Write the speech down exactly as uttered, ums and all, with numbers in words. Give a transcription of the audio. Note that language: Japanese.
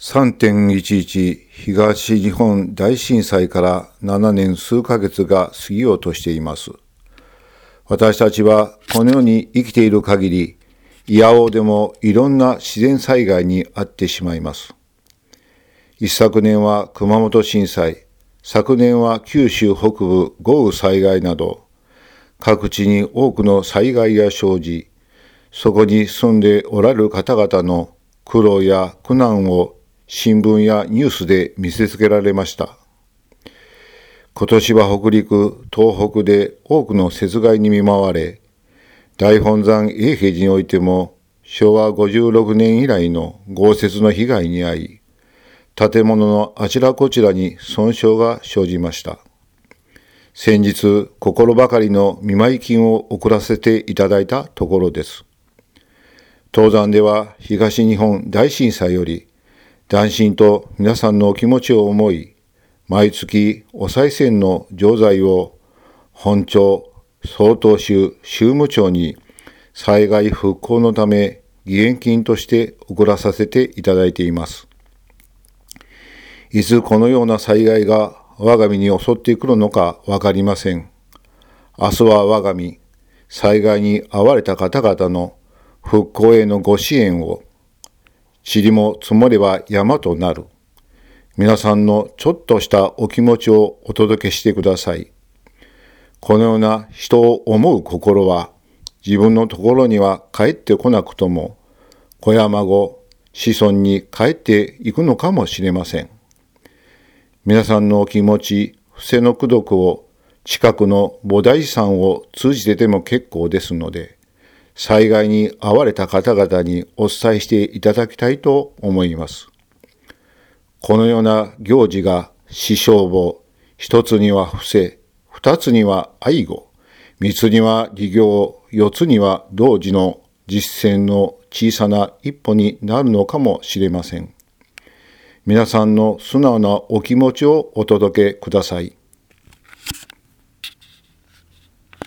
さんてんいちいち 東日本大震災からななねん数ヶ月が過ぎようとしています。私たちはこの世に生きている限り、いやおうでもいろんな自然災害に遭ってしまいます。一昨年は熊本震災、昨年は九州北部豪雨災害など、各地に多くの災害が生じ、そこに住んでおられる方々の苦労や苦難を新聞やニュースで見せつけられました。今年は北陸、東北で多くの雪害に見舞われ、大本山永平寺においてもしょうわごじゅうろくねん以来の豪雪の被害に遭い、建物のあちらこちらに損傷が生じました。先日、心ばかりの見舞い金を送らせていただいたところです。当山では東日本大震災より、断信と皆さんのお気持ちを思い、毎月お賽銭の錠剤を本庁、曹洞宗宗務庁に災害復興のため義援金として送らさせていただいています。いつこのような災害が我が身に襲ってくるのかわかりません。明日は我が身、災害に遭われた方々の復興へのご支援を、塵も積もれば山となる。皆さんのちょっとしたお気持ちをお届けしてください。このような人を思う心は、自分のところには帰ってこなくとも、子や孫、子孫に帰っていくのかもしれません。皆さんのお気持ち、伏せの功徳を近くの菩提山を通じてでも結構ですので、災害に遭われた方々にお伝えしていただきたいと思います。このような行事が四正母、一つには伏せ、二つには愛護、三つには利行、四つには同時の実践の小さな一歩になるのかもしれません。皆さんの素直なお気持ちをお届けください。